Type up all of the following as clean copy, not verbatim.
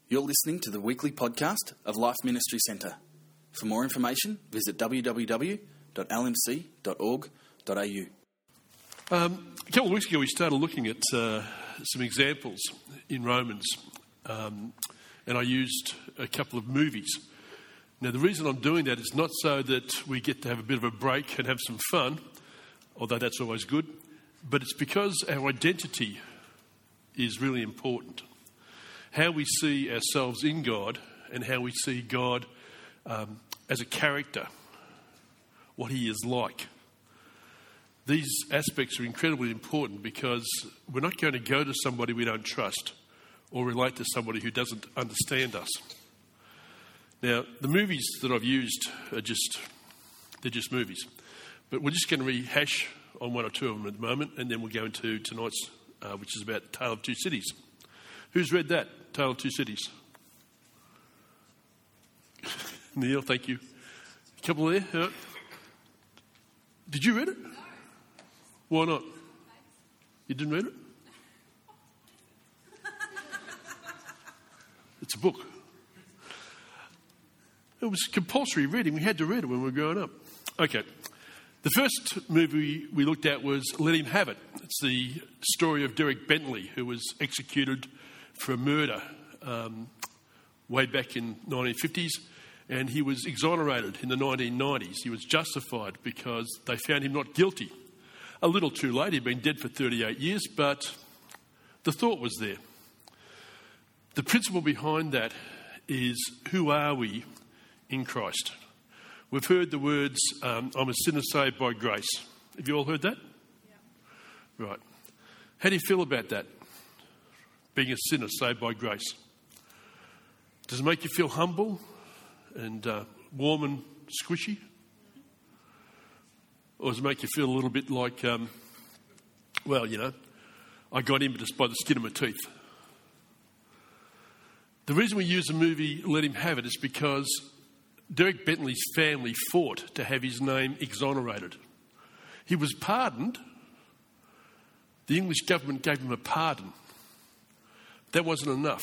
You're listening to the weekly podcast of Life Ministry Centre. For more information, visit www.lmc.org.au. A couple of weeks ago, we started looking at some examples in Romans, and I used a couple of movies. Now, the reason I'm doing that is not so that we get to have a bit of a break and have some fun, although that's always good, but it's because our identity is really important. How we see ourselves in God and how we see God as a character, what he is like. These aspects are incredibly important because we're not going to go to somebody we don't trust or relate to somebody who doesn't understand us. Now, the movies that I've used are just movies. But we're just going to rehash on one or two of them at the moment, and then we'll go into tonight's, which is about Tale of Two Cities. Who's read that, Tale of Two Cities? Neil, thank you. A couple there. Did you read it? Why not? You didn't read it? It's a book. It was compulsory reading. We had to read it when we were growing up. Okay. The first movie we looked at was Let Him Have It. It's the story of Derek Bentley, who was executed for a murder way back in 1950s, and he was exonerated in the 1990s. He was justified because they found him not guilty. A little too late. He'd been dead for 38 years, but the thought was there. The principle behind that is, who are we in Christ? We've heard the words, I'm a sinner saved by grace. Have you all heard that? Yeah. Right. How do you feel about that? Being a sinner saved by grace. Does it make you feel humble and warm and squishy? Or does it make you feel a little bit like, I got in just by the skin of my teeth? The reason we use the movie Let Him Have It is because Derek Bentley's family fought to have his name exonerated. He was pardoned. The English government gave him a pardon. That wasn't enough.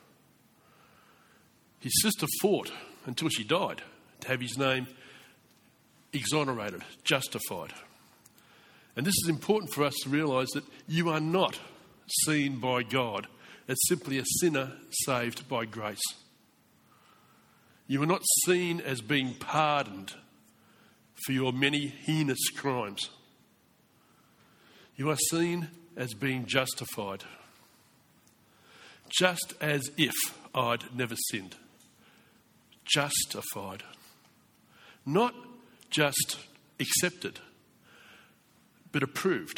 His sister fought until she died to have his name exonerated, justified. And this is important for us to realise that you are not seen by God as simply a sinner saved by grace. You are not seen as being pardoned for your many heinous crimes. You are seen as being justified, just as if I'd never sinned. Justified. Not just accepted, but approved.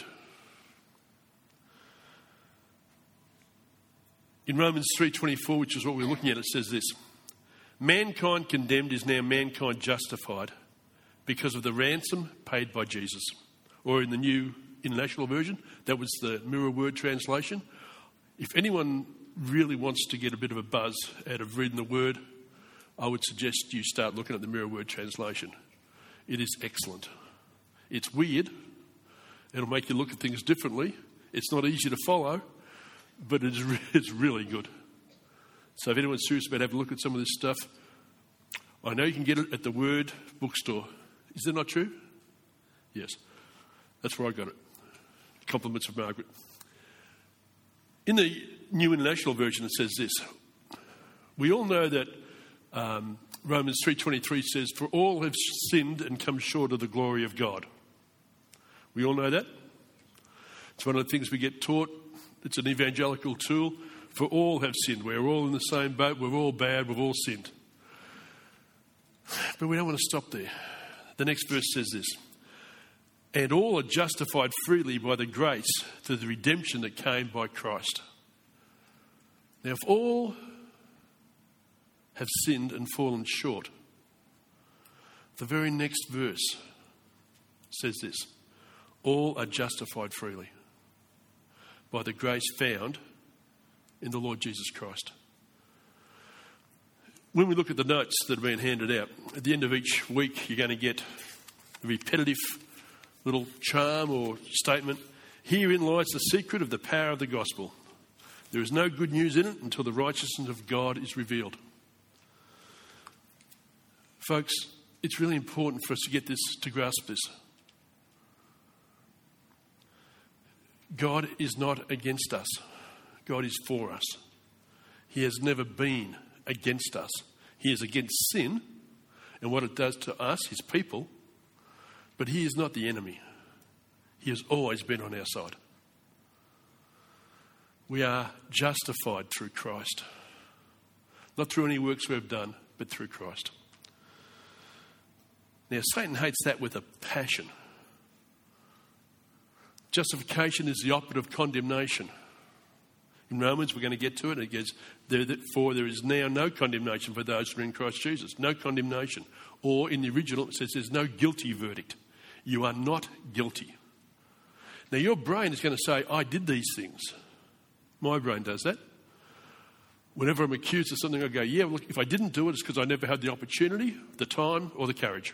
In Romans 3:24, which is what we're looking at, it says this: mankind condemned is now mankind justified because of the ransom paid by Jesus. Or in the New International Version, that was the Mirror Word translation. If anyone really wants to get a bit of a buzz out of reading the Word, I would suggest you start looking at the Mirror Word translation. It is excellent. It's weird. It'll make you look at things differently. It's not easy to follow, but it's really good. So if anyone's serious about having a look at some of this stuff, I know you can get it at the Word bookstore. Is that not true? Yes. That's where I got it. Compliments of Margaret. In the New International Version, it says this: we all know that Romans 3:23 says, for all have sinned and come short of the glory of God. We all know that. It's one of the things we get taught. It's an evangelical tool. For all have sinned. We're all in the same boat. We're all bad. We've all sinned. But we don't want to stop there. The next verse says this: and all are justified freely by the grace through the redemption that came by Christ. Now, if all have sinned and fallen short, the very next verse says this: all are justified freely by the grace found in the Lord Jesus Christ. When we look at the notes that have been handed out, at the end of each week you're going to get a repetitive little charm or statement. Herein lies the secret of the power of the gospel. There is no good news in it until the righteousness of God is revealed. Folks, it's really important for us to get this, to grasp this. God is not against us. God is for us. He has never been against us. He is against sin and what it does to us, his people, but he is not the enemy. He has always been on our side. We are justified through Christ. Not through any works we have done, but through Christ. Now, Satan hates that with a passion. Justification is the opposite of condemnation. In Romans, we're going to get to it. It goes, "Therefore there is now no condemnation for those who are in Christ Jesus." No condemnation. Or in the original, it says there's no guilty verdict. You are not guilty. Now, your brain is going to say, "I did these things." My brain does that. Whenever I'm accused of something, I go, "Yeah, look, if I didn't do it, it's because I never had the opportunity, the time, or the courage."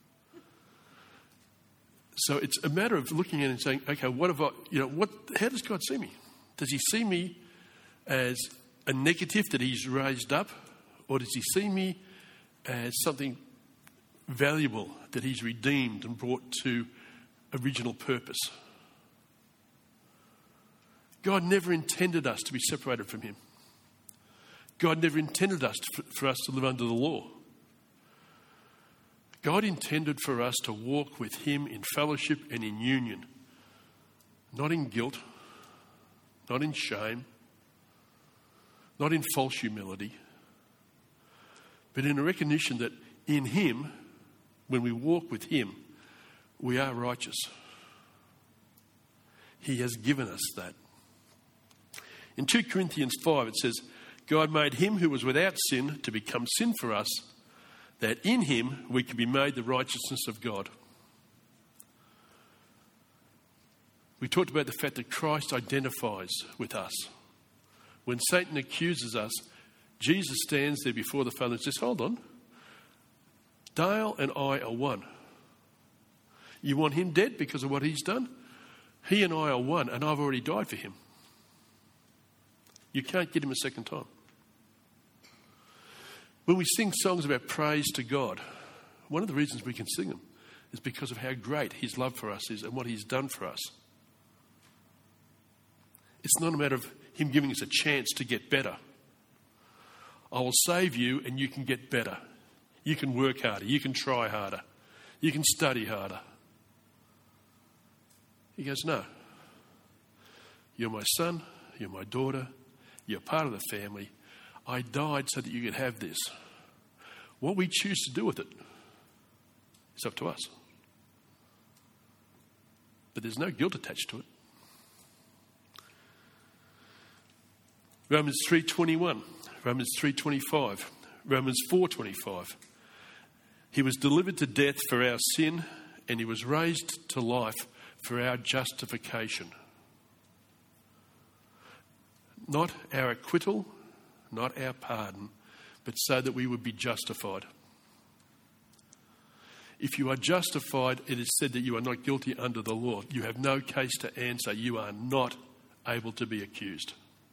So it's a matter of looking at it and saying, "Okay, what have I? How does God see me? Does he see me as a negative that he's raised up, or does he see me as something valuable that he's redeemed and brought to original purpose?" God never intended us to be separated from him. God never intended us for us to live under the law. God intended for us to walk with him in fellowship and in union, not in guilt, not in shame, not in false humility, but in a recognition that in him, when we walk with him, we are righteous. He has given us that. In 2 Corinthians 5, it says, "God made him who was without sin to become sin for us, that in him we could be made the righteousness of God." We talked about the fact that Christ identifies with us. When Satan accuses us, Jesus stands there before the Father and says, "Hold on. Dale and I are one. You want him dead because of what he's done? He and I are one, and I've already died for him. You can't get him a second time." When we sing songs about praise to God, one of the reasons we can sing them is because of how great his love for us is and what he's done for us. It's not a matter of him giving us a chance to get better. I will save you and you can get better. You can work harder. You can try harder. You can study harder. He goes, "No. You're my son. You're my daughter. You're part of the family. I died so that you could have this. What we choose to do with it is up to us. But there's no guilt attached to it." Romans 3:21, Romans 3:25, Romans 4:25. "He was delivered to death for our sin, and he was raised to life for our justification." Not our acquittal, not our pardon, but so that we would be justified. If you are justified, it is said that you are not guilty under the law. You have no case to answer. You are not able to be accused.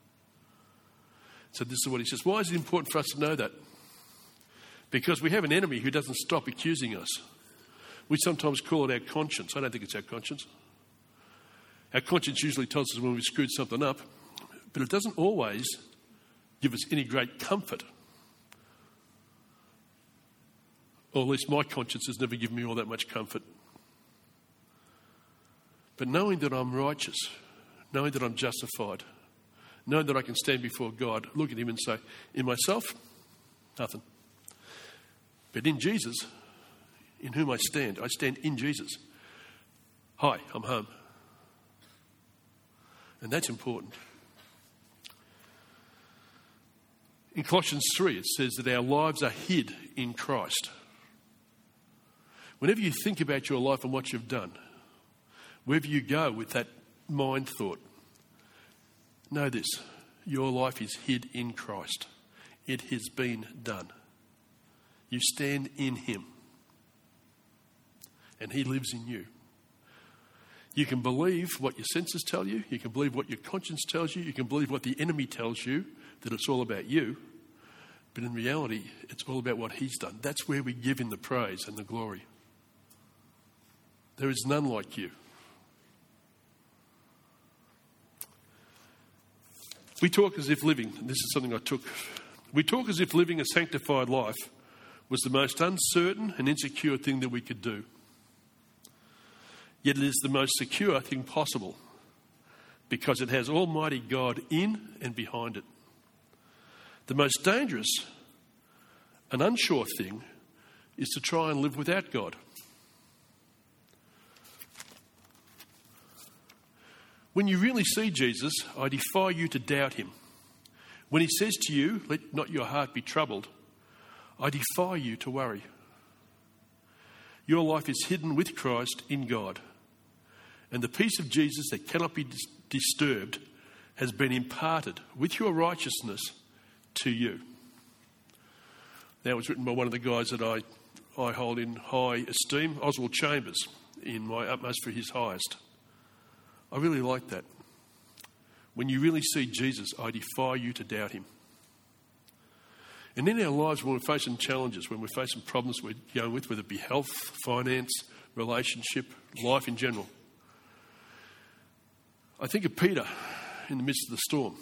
So this is what he says. Why is it important for us to know that? Because we have an enemy who doesn't stop accusing us. We sometimes call it our conscience. I don't think it's our conscience. Our conscience usually tells us when we've screwed something up, but it doesn't always give us any great comfort. Or at least my conscience has never given me all that much comfort. But knowing that I'm righteous, knowing that I'm justified, knowing that I can stand before God, look at him and say, in myself, nothing. But in Jesus, in whom I stand in Jesus. Hi, I'm home. And that's important. In Colossians 3, it says that our lives are hid in Christ. Whenever you think about your life and what you've done, wherever you go with that mind thought, know this, your life is hid in Christ. It has been done. You stand in him, and he lives in you. You can believe what your senses tell you. You can believe what your conscience tells you. You can believe what the enemy tells you, that it's all about you. But in reality, it's all about what he's done. That's where we give him the praise and the glory. There is none like you. We talk as if living, and this is something I took, we talk as if living a sanctified life was the most uncertain and insecure thing that we could do. Yet it is the most secure thing possible because it has Almighty God in and behind it. The most dangerous and unsure thing is to try and live without God. When you really see Jesus, I defy you to doubt him. When he says to you, let not your heart be troubled, I defy you to worry. Your life is hidden with Christ in God, and the peace of Jesus that cannot be disturbed has been imparted with your righteousness to you. Now, it was written by one of the guys that I hold in high esteem, Oswald Chambers, in my utmost for his highest. I really like that. When you really see Jesus, I defy you to doubt him. And in our lives, when we're facing challenges, when we're facing problems we're going with, whether it be health, finance, relationship, life in general, I think of Peter in the midst of the storm.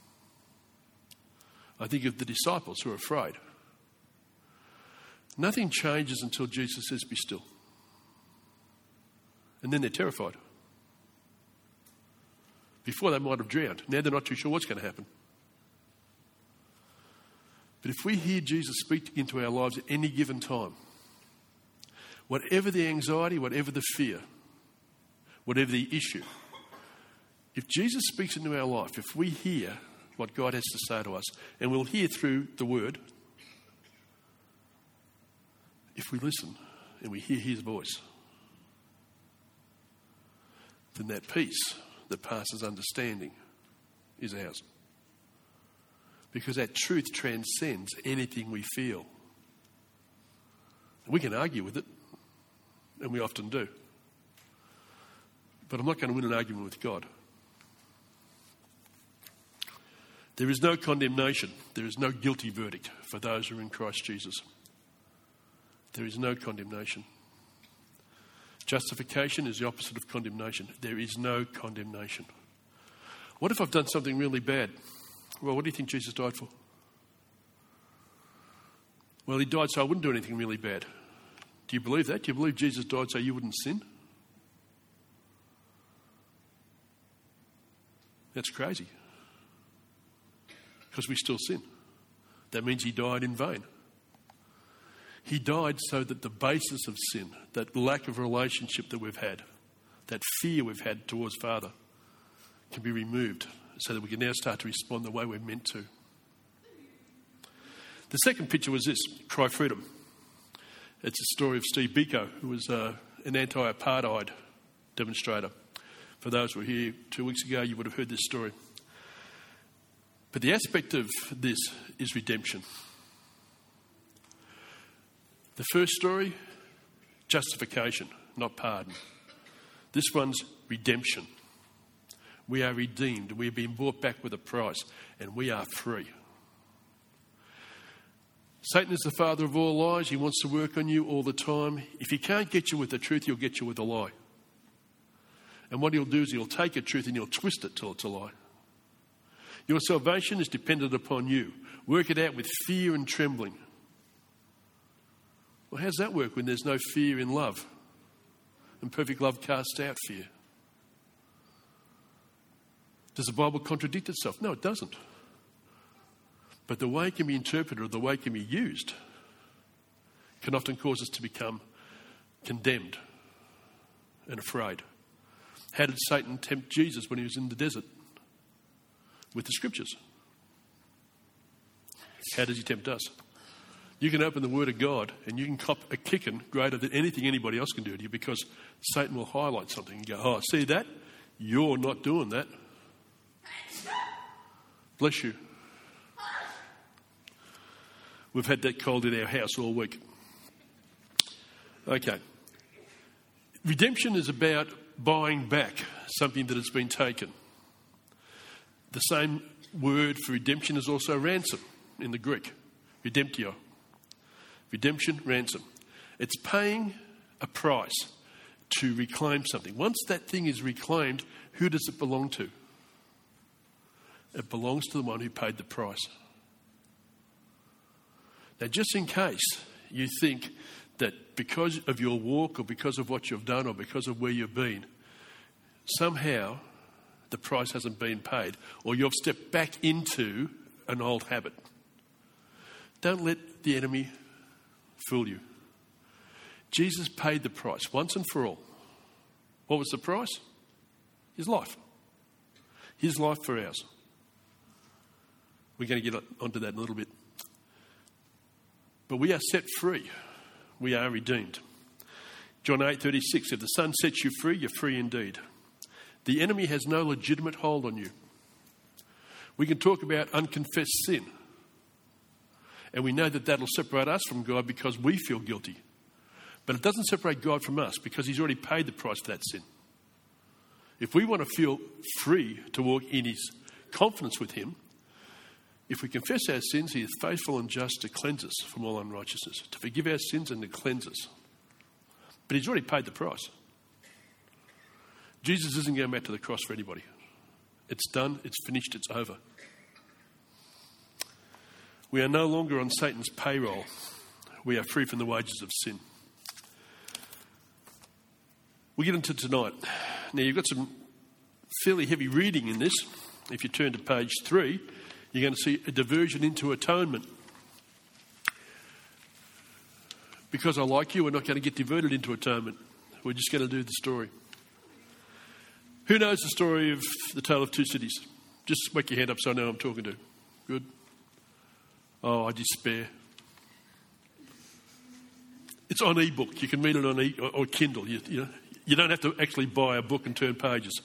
I think of the disciples who are afraid. Nothing changes until Jesus says, be still. And then they're terrified. Before they might have drowned. Now they're not too sure what's going to happen. But if we hear Jesus speak into our lives at any given time, whatever the anxiety, whatever the fear, whatever the issue, if Jesus speaks into our life, if we hear what God has to say to us, and we'll hear through the word, if we listen and we hear his voice, then that peace that passes understanding is ours. Because that truth transcends anything we feel. We can argue with it, and we often do. But I'm not going to win an argument with God. There is no condemnation. There is no guilty verdict for those who are in Christ Jesus. There is no condemnation. Justification is the opposite of condemnation. There is no condemnation. What if I've done something really bad? Well, what do you think Jesus died for? Well, he died so I wouldn't do anything really bad. Do you believe that? Do you believe Jesus died so you wouldn't sin? That's crazy. Because we still sin. That means he died in vain. He died so that the basis of sin, that lack of relationship that we've had, that fear we've had towards Father, can be removed so that we can now start to respond the way we're meant to. The second picture was this, Cry Freedom. It's a story of Steve Biko, who was an anti-apartheid demonstrator. For those who were here 2 weeks ago, you would have heard this story. But the aspect of this is redemption. The first story, justification, not pardon. This one's redemption. We are redeemed. We have been bought back with a price, and we are free. Satan is the father of all lies. He wants to work on you all the time. If he can't get you with the truth, he'll get you with a lie. And what he'll do is he'll take a truth and he'll twist it till it's a lie. Your salvation is dependent upon you. Work it out with fear and trembling. Well, how does that work when there's no fear in love? And perfect love casts out fear. Does the Bible contradict itself? No, it doesn't. But the way it can be interpreted or the way it can be used can often cause us to become condemned and afraid. How did Satan tempt Jesus when he was in the desert? With the scriptures. How does he tempt us? You can open the Word of God and you can cop a kicking greater than anything anybody else can do to you, because Satan will highlight something and go, oh, see that? You're not doing that. Bless you. We've had that cold in our house all week. Okay. Redemption is about buying back something that has been taken. The same word for redemption is also ransom in the Greek. Redemptio. Redemption, ransom. It's paying a price to reclaim something. Once that thing is reclaimed, who does it belong to? It belongs to the one who paid the price. Now, just in case you think that because of your walk or because of what you've done or because of where you've been, somehow the price hasn't been paid or you've stepped back into an old habit, don't let the enemy fool you. Jesus paid the price once and for all. What was the price? His life. His life for ours. We're going to get onto that in a little bit. But we are set free. We are redeemed. John 8:36, if the Son sets you free, you're free indeed. The enemy has no legitimate hold on you. We can talk about unconfessed sin. And we know that that'll separate us from God because we feel guilty. But it doesn't separate God from us because he's already paid the price for that sin. If we want to feel free to walk in his confidence with him, if we confess our sins, he is faithful and just to cleanse us from all unrighteousness, to forgive our sins and to cleanse us. But he's already paid the price. Jesus isn't going back to the cross for anybody. It's done, it's finished, it's over. We are no longer on Satan's payroll. We are free from the wages of sin. We'll get into tonight. Now, you've got some fairly heavy reading in this. If you turn to page 3, you're going to see a diversion into atonement. Because I like you, we're not going to get diverted into atonement. We're just going to do the story. Who knows the story of the Tale of Two Cities? Just whack your hand up so I know who I'm talking to. Good. Oh, I despair. It's on ebook. You can read it on or Kindle. You don't have to actually buy a book and turn pages.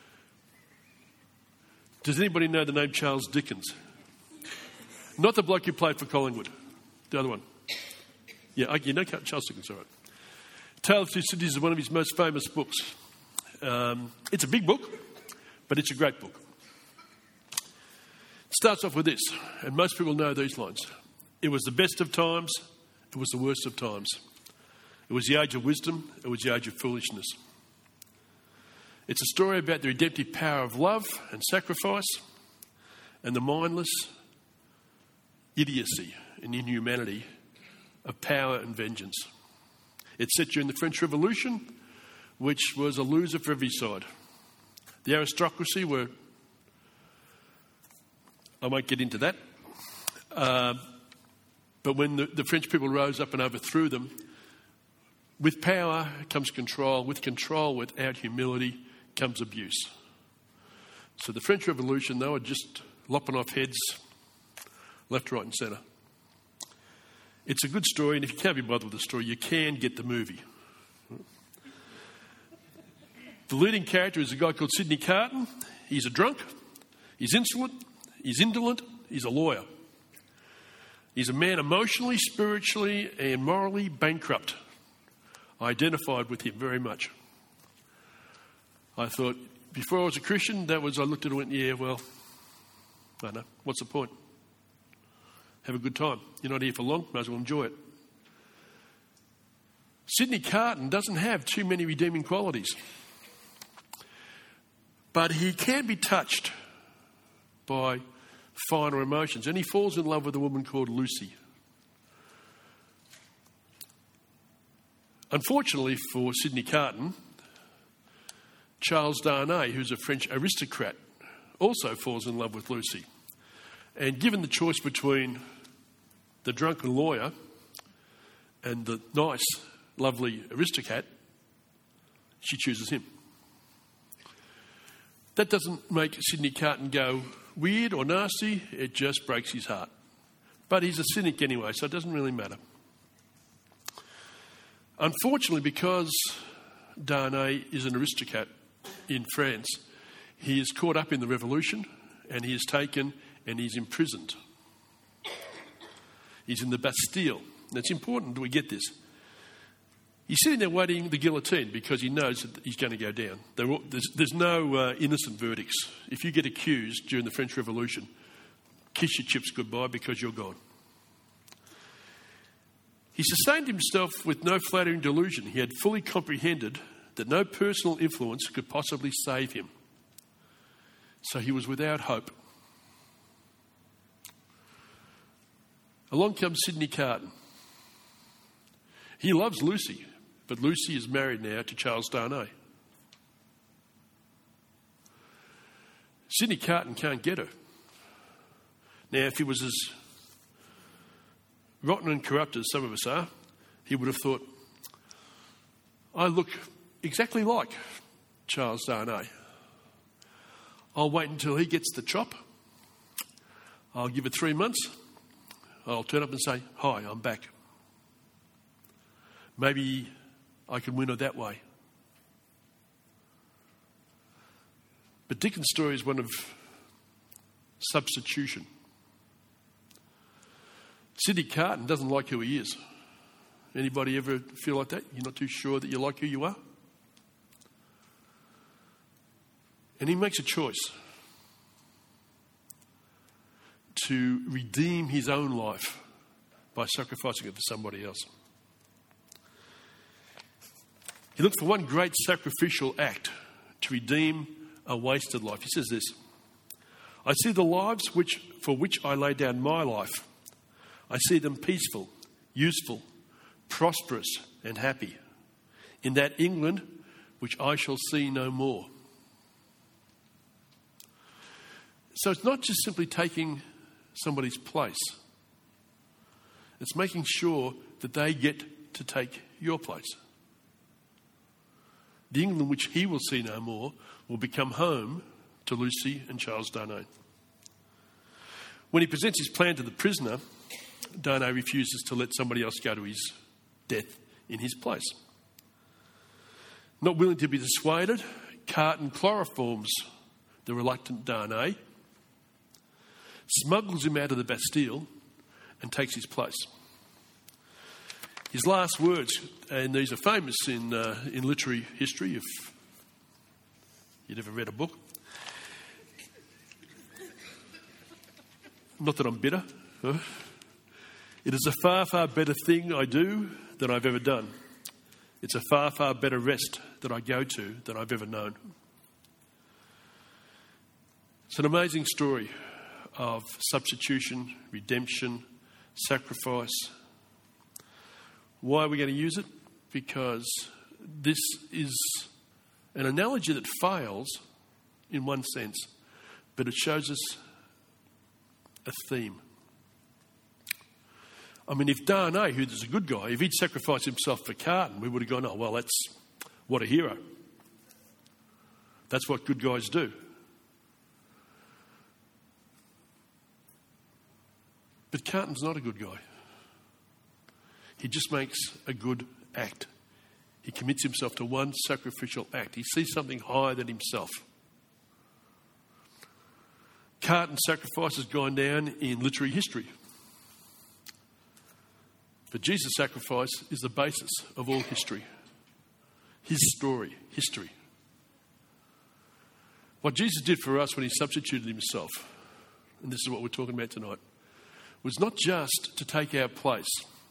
Does anybody know the name Charles Dickens? Not the bloke who played for Collingwood. The other one. Yeah, you know Charles Dickens, all right. Tale of Two Cities is one of his most famous books. It's a big book, but it's a great book. It starts off with this, and most people know these lines. It was the best of times, it was the worst of times. It was the age of wisdom, it was the age of foolishness. It's a story about the redemptive power of love and sacrifice and the mindless idiocy and inhumanity of power and vengeance. It's set during the French Revolution, which was a loser for every side. The aristocracy were... I won't get into that. But when the French people rose up and overthrew them, with power comes control. With control, without humility, comes abuse. So the French Revolution, they were just lopping off heads left, right and centre. It's a good story, and if you can't be bothered with the story, you can get the movie. The leading character is a guy called Sidney Carton. He's a drunk, he's insolent, he's indolent, he's a lawyer. He's a man emotionally, spiritually and morally bankrupt. I identified with him very much. I thought, before I was a Christian, I looked at it and went, yeah, well, I don't know, what's the point? Have a good time. You're not here for long, might as well enjoy it. Sidney Carton doesn't have too many redeeming qualities. But he can be touched by finer emotions. And he falls in love with a woman called Lucy. Unfortunately for Sidney Carton, Charles Darnay, who's a French aristocrat, also falls in love with Lucy. And given the choice between the drunken lawyer and the nice, lovely aristocrat, she chooses him. That doesn't make Sidney Carton go weird or nasty, it just breaks his heart. But he's a cynic anyway, so it doesn't really matter. Unfortunately, because Darnay is an aristocrat in France, he is caught up in the revolution and he is taken and he's imprisoned. He's in the Bastille. And it's important that we get this. He's sitting there waiting the guillotine because he knows that he's going to go down. There's no innocent verdicts. If you get accused during the French Revolution, kiss your chips goodbye because you're gone. He sustained himself with no flattering delusion. He had fully comprehended that no personal influence could possibly save him. So he was without hope. Along comes Sidney Carton. He loves Lucy, but Lucy is married now to Charles Darnay. Sidney Carton can't get her. Now, if he was as rotten and corrupt as some of us are, he would have thought, I look exactly like Charles Darnay. I'll wait until he gets the chop. I'll give it 3 months. I'll turn up and say, hi, I'm back. Maybe I can win her that way. But Dickens' story is one of substitution. Sidney Carton doesn't like who he is. Anybody ever feel like that? You're not too sure that you like who you are? And he makes a choice to redeem his own life by sacrificing it for somebody else. He looked for one great sacrificial act to redeem a wasted life. He says this, I see the lives for which I lay down my life. I see them peaceful, useful, prosperous and happy in that England which I shall see no more. So it's not just simply taking somebody's place. It's making sure that they get to take your place. The England which he will see no more will become home to Lucy and Charles Darnay. When he presents his plan to the prisoner, Darnay refuses to let somebody else go to his death in his place. Not willing to be dissuaded, Carton chloroforms the reluctant Darnay, smuggles him out of the Bastille and takes his place. His last words, and these are famous in literary history, if you'd ever read a book. Not that I'm bitter. Huh? It is a far, far better thing I do than I've ever done. It's a far, far better rest that I go to than I've ever known. It's an amazing story of substitution, redemption, sacrifice. Why are we going to use it? Because this is an analogy that fails in one sense, but it shows us a theme. I mean, if Darnay, who's a good guy, if he'd sacrificed himself for Carton, we would have gone, oh, well, that's what a hero. That's what good guys do. But Carton's not a good guy. He just makes a good act. He commits himself to one sacrificial act. He sees something higher than himself. Carton's sacrifice has gone down in literary history. But Jesus' sacrifice is the basis of all history. His story, history. What Jesus did for us when he substituted himself, and this is what we're talking about tonight, was not just to take our place.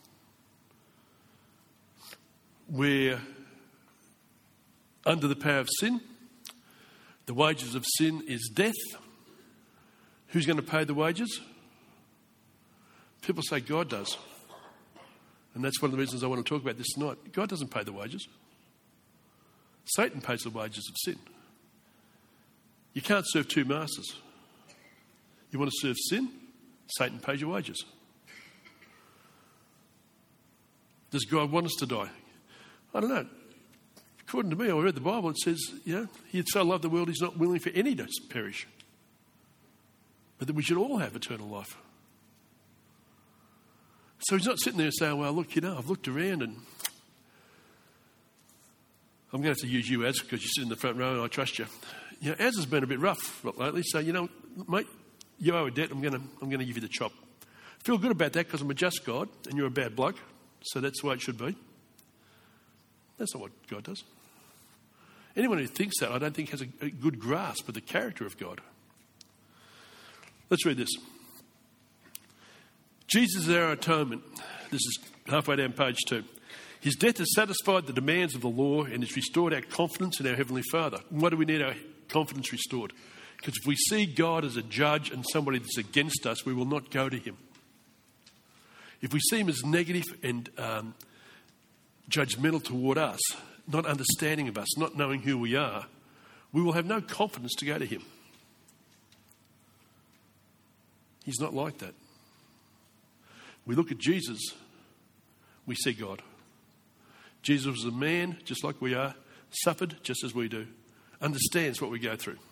We're under the power of sin. The wages of sin is death. Who's going to pay the wages? People say God does. And that's one of the reasons I want to talk about this tonight. God doesn't pay the wages. Satan pays the wages of sin. You can't serve two masters. You want to serve sin? Satan pays your wages. Does God want us to die? I don't know. According to me, I read the Bible, it says, he had so loved the world, he's not willing for any to perish. But that we should all have eternal life. So he's not sitting there saying, well, look, I've looked around and I'm going to have to use you, Az, because you sit in the front row and I trust you. Az has been a bit rough lately, so, mate, you owe a debt, I'm going to give you the chop. Feel good about that because I'm a just God and you're a bad bloke, so that's the way it should be. That's not what God does. Anyone who thinks that, I don't think has a good grasp of the character of God. Let's read this. Jesus is our atonement. This is halfway down page 2. His death has satisfied the demands of the law and has restored our confidence in our Heavenly Father. And why do we need our confidence restored? Because if we see God as a judge and somebody that's against us, we will not go to him. If we see him as negative and judgmental toward us, not understanding of us, not knowing who we are, we will have no confidence to go to him. He's not like that. We look at Jesus, we see God. Jesus was a man just like we are, suffered just as we do, understands what we go through.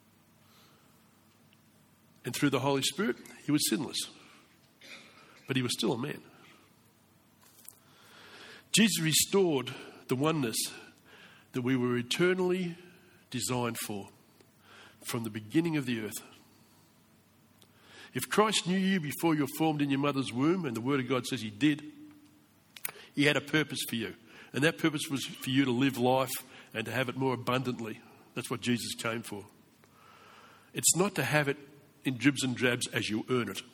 And through the Holy Spirit, he was sinless. But he was still a man. Jesus restored the oneness that we were eternally designed for from the beginning of the earth. If Christ knew you before you were formed in your mother's womb, and the Word of God says he did, he had a purpose for you. And that purpose was for you to live life and to have it more abundantly. That's what Jesus came for. It's not to have it in dribs and drabs as you earn it.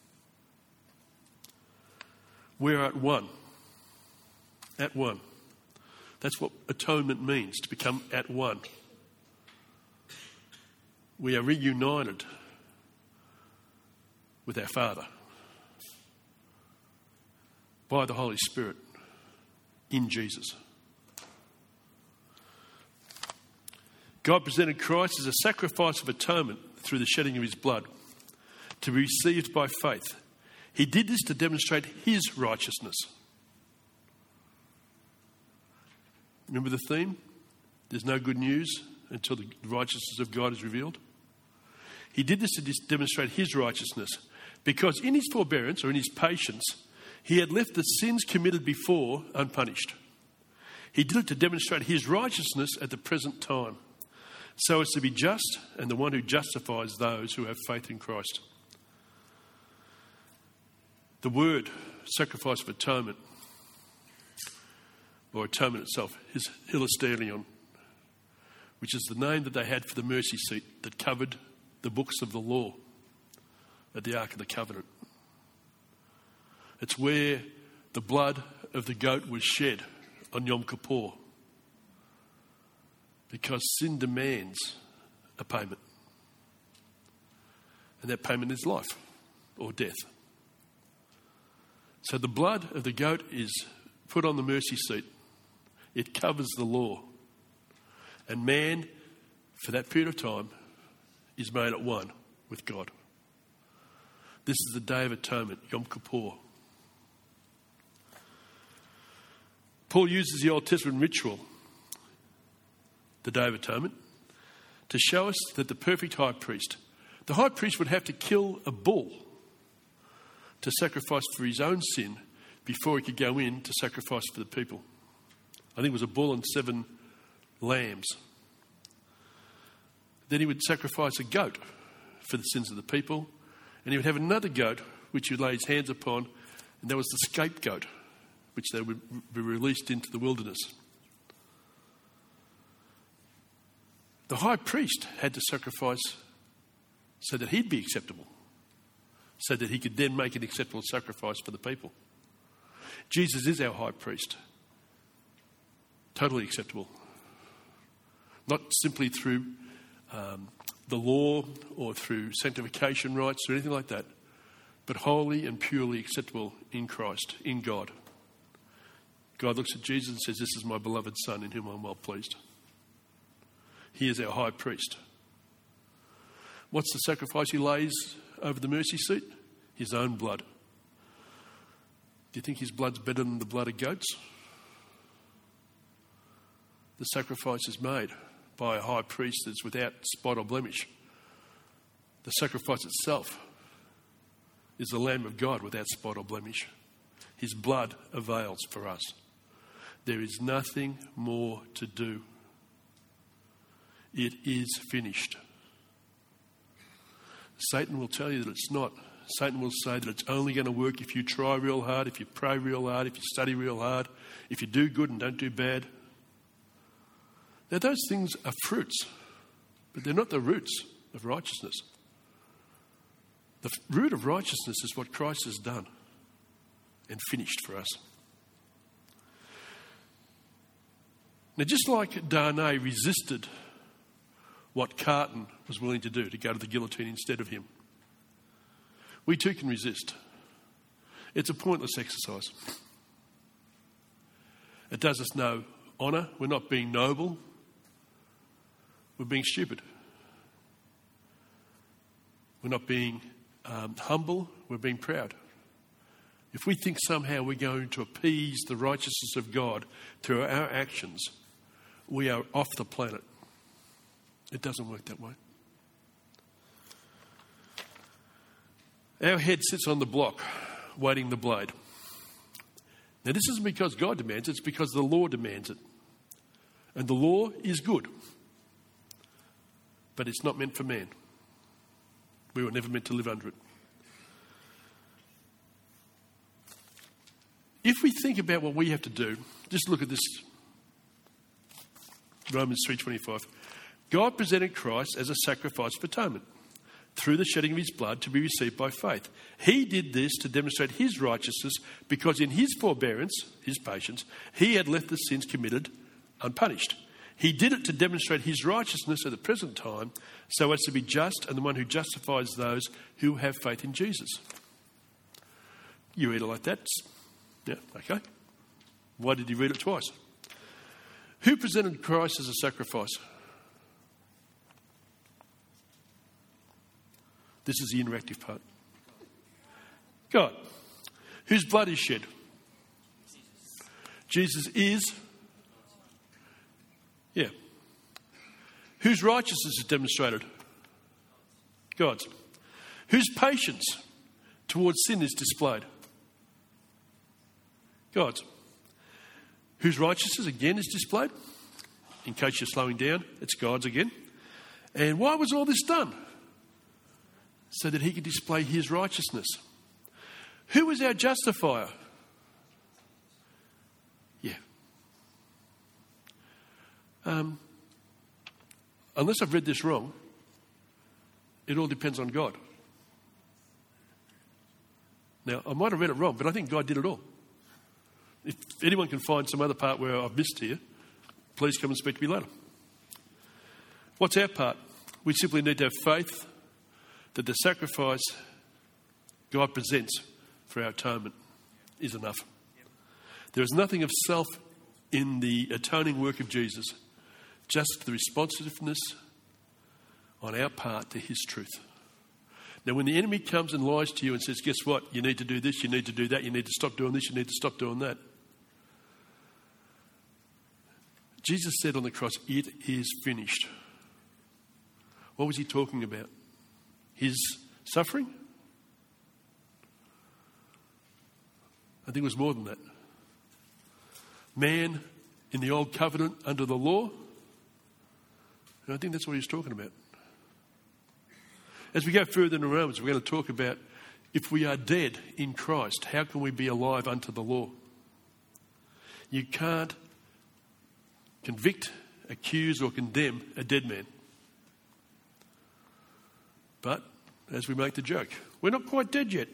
We're at one. At one. That's what atonement means, to become at one. We are reunited with our Father by the Holy Spirit in Jesus. God presented Christ as a sacrifice of atonement through the shedding of his blood to be received by faith. He did this to demonstrate his righteousness. Remember the theme? There's no good news until the righteousness of God is revealed. He did this to demonstrate his righteousness because in his forbearance or in his patience, he had left the sins committed before unpunished. He did it to demonstrate his righteousness at the present time, so as to be just and the one who justifies those who have faith in Christ. The word sacrifice of atonement, or atonement itself, is hilasterion, which is the name that they had for the mercy seat that covered the books of the law at the Ark of the Covenant. It's where the blood of the goat was shed on Yom Kippur, because sin demands a payment. And that payment is life or death. So the blood of the goat is put on the mercy seat. It covers the law. And man, for that period of time, is made at one with God. This is the Day of Atonement, Yom Kippur. Paul uses the Old Testament ritual, the Day of Atonement, to show us that the perfect high priest would have to kill a bull to sacrifice for his own sin before he could go in to sacrifice for the people. I think it was a bull and 7 lambs. Then he would sacrifice a goat for the sins of the people, and he would have another goat which he would lay his hands upon, and that was the scapegoat, which they would be released into the wilderness. The high priest had to sacrifice so that he'd be acceptable, so that he could then make an acceptable sacrifice for the people. Jesus is our high priest, totally acceptable. Not simply through the law or through sanctification rites or anything like that, but wholly and purely acceptable in Christ, in God. God looks at Jesus and says, "This is my beloved Son in whom I'm well pleased." He is our high priest. What's the sacrifice he lays over the mercy seat? His own blood. Do you think his blood's better than the blood of goats? The sacrifice is made by a high priest that's without spot or blemish. The sacrifice itself is the Lamb of God without spot or blemish. His blood avails for us. There is nothing more to do. It is finished. Satan will tell you that it's not. Satan will say that it's only going to work if you try real hard, if you pray real hard, if you study real hard, if you do good and don't do bad. Now, those things are fruits, but they're not the roots of righteousness. The root of righteousness is what Christ has done and finished for us. Now, just like Darnay resisted what Carton was willing to do, to go to the guillotine instead of him, we too can resist. It's a pointless exercise. It does us no honour. We're not being noble. We're being stupid. We're not being humble. We're being proud. If we think somehow we're going to appease the righteousness of God through our actions, we are off the planet. It doesn't work that way. Our head sits on the block, waiting the blade. Now, this isn't because God demands it, it's because the law demands it. And the law is good, but it's not meant for man. We were never meant to live under it. If we think about what we have to do, just look at this, Romans 3:25. God presented Christ as a sacrifice for atonement through the shedding of his blood to be received by faith. He did this to demonstrate his righteousness because in his forbearance, his patience, he had left the sins committed unpunished. He did it to demonstrate his righteousness at the present time so as to be just and the one who justifies those who have faith in Jesus. You read it like that? Yeah, okay. Why did he read it twice? Who presented Christ as a sacrifice? This is the interactive part. God. Whose blood is shed? Jesus is. Yeah. Whose righteousness is demonstrated? God's. Whose patience towards sin is displayed? God's. Whose righteousness again is displayed? In case you're slowing down, it's God's again. And why was all this done? So that he could display his righteousness. Who is our justifier? Yeah. Unless I've read this wrong, it all depends on God. Now, I might have read it wrong, but I think God did it all. If anyone can find some other part where I've missed here, please come and speak to me later. What's our part? We simply need to have faith that the sacrifice God presents for our atonement is enough. There is nothing of self in the atoning work of Jesus, just the responsiveness on our part to his truth. Now, when the enemy comes and lies to you and says, guess what? You need to do this, you need to do that, you need to stop doing this, you need to stop doing that. Jesus said on the cross, it is finished. What was he talking about? His suffering? I think it was more than that. Man in the old covenant under the law. And I think that's what he's talking about. As we go further in Romans, we're going to talk about if we are dead in Christ, how can we be alive unto the law? You can't convict, accuse or condemn a dead man. But, as we make the joke, we're not quite dead yet.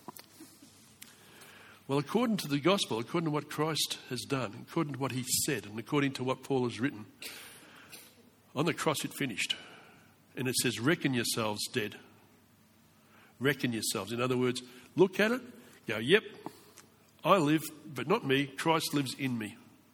Well, according to the gospel, according to what Christ has done, according to what he said, and according to what Paul has written, on the cross it finished. And it says, reckon yourselves dead. Reckon yourselves. In other words, look at it, go, yep, I live, but not me. Christ lives in me.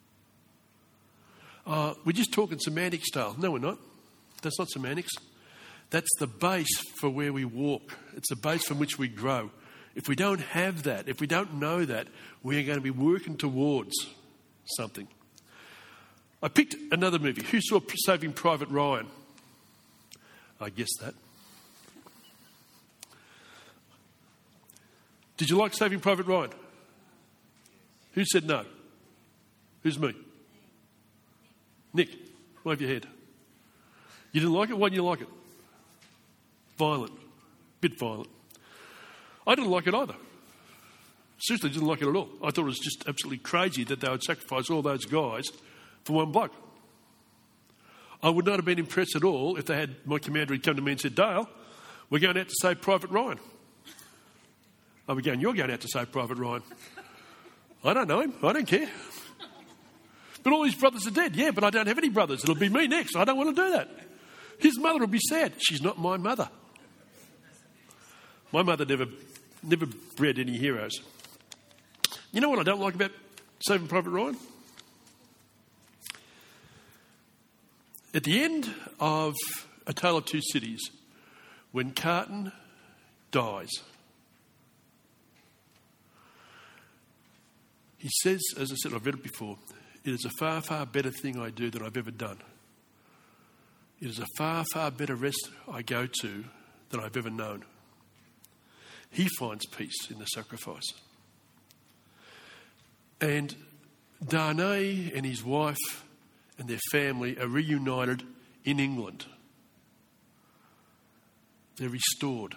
We're just talking semantic style. No, we're not. That's not semantics. That's the base for where we walk. It's the base from which we grow. If we don't have that, if we don't know that, we are going to be working towards something. I picked another movie. Who saw Saving Private Ryan? I guessed that. Did you like Saving Private Ryan? Who said no? Who's me? Nick, wave your head. You didn't like it? Why didn't you like it? Violent. Bit violent. I didn't like it either. Seriously, didn't like it at all. I thought it was just absolutely crazy that they would sacrifice all those guys for one bloke. I would not have been impressed at all if my commander had come to me and said, Dale, we're going out to save Private Ryan. I'd be going, you're going out to save Private Ryan. I don't know him. I don't care. But all his brothers are dead. Yeah, but I don't have any brothers. It'll be me next. I don't want to do that. His mother will be sad. She's not my mother. My mother never bred any heroes. You know what I don't like about Saving Private Ryan? At the end of A Tale of Two Cities, when Carton dies, he says, as I said, I've read it before, it is a far, far better thing I do than I've ever done. It is a far, far better rest I go to than I've ever known. He finds peace in the sacrifice. And Darnay and his wife and their family are reunited in England. They're restored.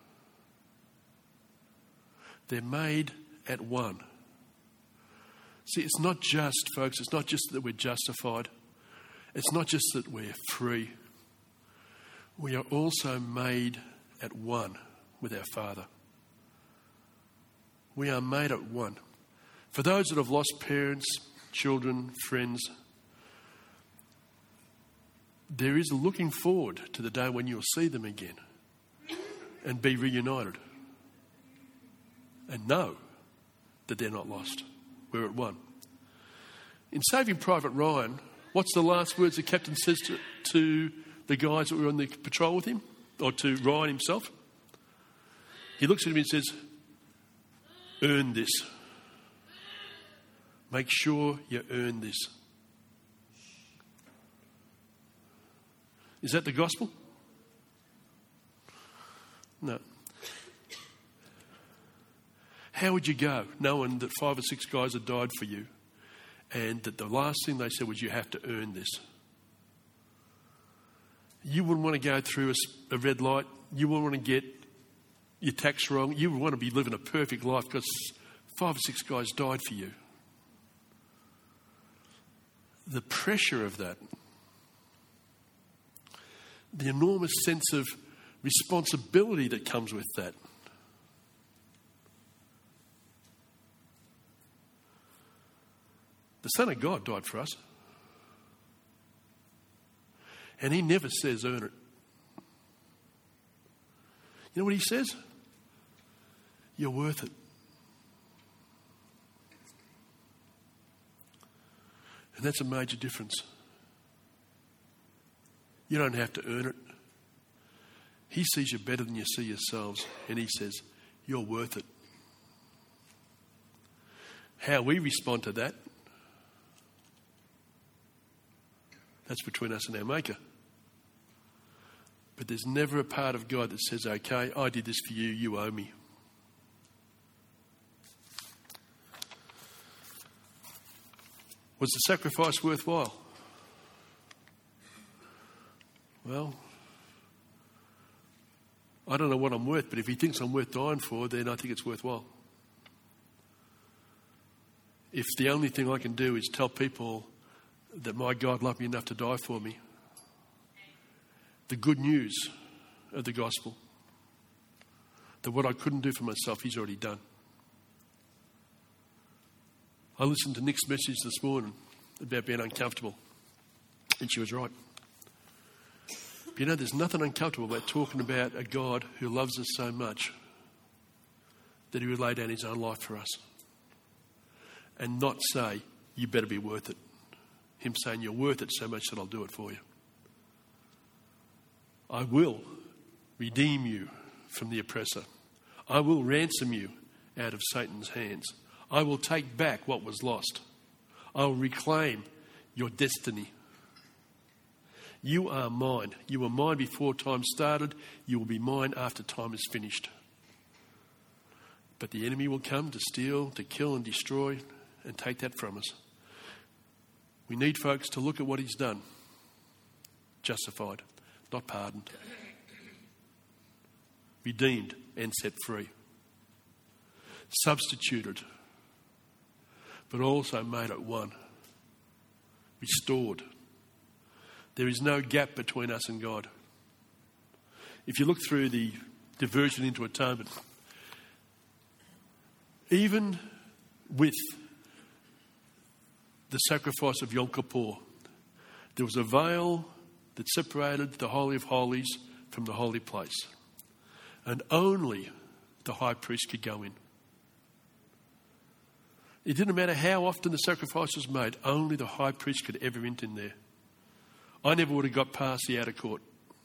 They're made at one. See, it's not just, folks, it's not just that we're justified. It's not just that we're free. We are also made at one with our Father. We are made at one. For those that have lost parents, children, friends, there is a looking forward to the day when you'll see them again and be reunited and know that they're not lost. We're at one. In Saving Private Ryan, what's the last words the captain says to the guys that were on the patrol with him, or to Ryan himself? He looks at him and says, earn this. Make sure you earn this. Is that the gospel? No. How would you go knowing that 5 or 6 guys had died for you and that the last thing they said was you have to earn this? You wouldn't want to go through a red light. You wouldn't want to get your tax wrong. You would want to be living a perfect life because 5 or 6 guys died for you. The pressure of that, the enormous sense of responsibility that comes with that. The Son of God died for us. And he never says earn it. You know what he says? You're worth it. And that's a major difference. You don't have to earn it. He sees you better than you see yourselves. And he says, you're worth it. How we respond to that, that's between us and our Maker. But there's never a part of God that says, okay, I did this for you, you owe me. Was the sacrifice worthwhile? Well, I don't know what I'm worth, but if he thinks I'm worth dying for, then I think it's worthwhile. If the only thing I can do is tell people that my God loved me enough to die for me, the good news of the gospel, that what I couldn't do for myself, he's already done. I listened to Nick's message this morning about being uncomfortable, and she was right. But you know, there's nothing uncomfortable about talking about a God who loves us so much that he would lay down his own life for us and not say, you better be worth it. Him saying, you're worth it so much that I'll do it for you. I will redeem you from the oppressor. I will ransom you out of Satan's hands. I will take back what was lost. I will reclaim your destiny. You are mine. You were mine before time started. You will be mine after time is finished. But the enemy will come to steal, to kill and destroy and take that from us. We need folks to look at what he's done. Justified, not pardoned. Redeemed and set free. Substituted, but also made at one. Restored. There is no gap between us and God. If you look through the diversion into atonement, even with the sacrifice of Yom Kippur, there was a veil that separated the Holy of Holies from the holy place. And only the high priest could go in. It didn't matter how often the sacrifice was made, only the high priest could ever enter in there. I never would have got past the outer court.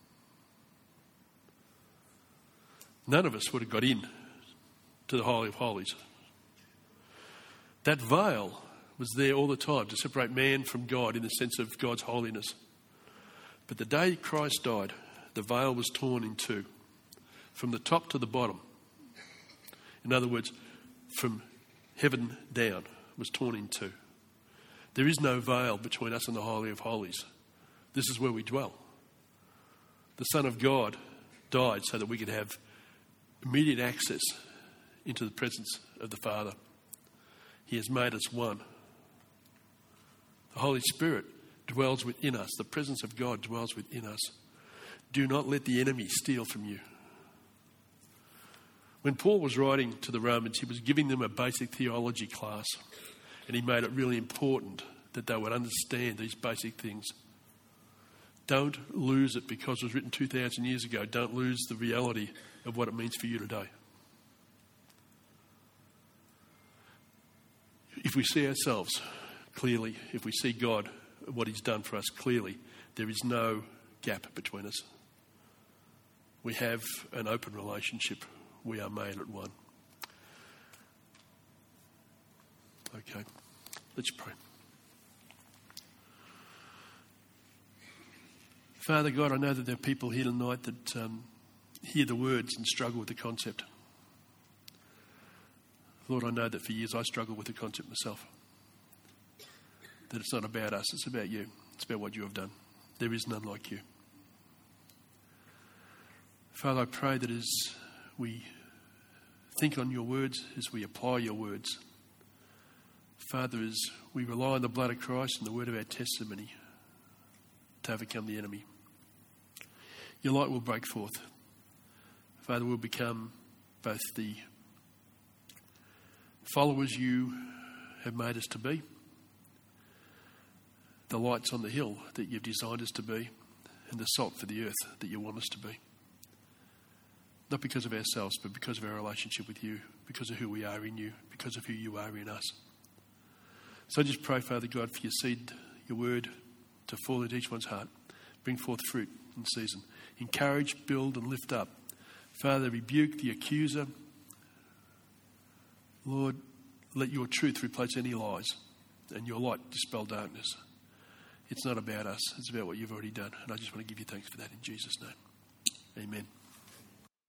None of us would have got in to the Holy of Holies. That veil was there all the time to separate man from God in the sense of God's holiness. But the day Christ died, the veil was torn in two, from the top to the bottom. In other words, from heaven down was torn in two. There is no veil between us and the Holy of Holies. This is where we dwell. The Son of God died so that we could have immediate access into the presence of the Father. He has made us one. The Holy Spirit dwells within us. The presence of God dwells within us. Do not let the enemy steal from you. When Paul was writing to the Romans, he was giving them a basic theology class, and he made it really important that they would understand these basic things. Don't lose it because it was written 2,000 years ago. Don't lose the reality of what it means for you today. If we see ourselves clearly, if we see God, what he's done for us clearly, there is no gap between us. We have an open relationship. We are made at one. Okay, let's pray. Father God, I know that there are people here tonight that hear the words and struggle with the concept. Lord, I know that for years I struggled with the concept myself. That it's not about us, it's about you. It's about what you have done. There is none like you. Father, I pray that as we think on your words, as we apply your words, Father, as we rely on the blood of Christ and the word of our testimony to overcome the enemy, your light will break forth. Father, we'll become both the followers you have made us to be, the lights on the hill that you've designed us to be, and the salt for the earth that you want us to be. Not because of ourselves, but because of our relationship with you, because of who we are in you, because of who you are in us. So I just pray, Father God, for your seed, your word to fall into each one's heart. Bring forth fruit in season. Encourage, build and lift up. Father, rebuke the accuser. Lord, let your truth replace any lies and your light dispel darkness. It's not about us. It's about what you've already done. And I just want to give you thanks for that in Jesus' name. Amen.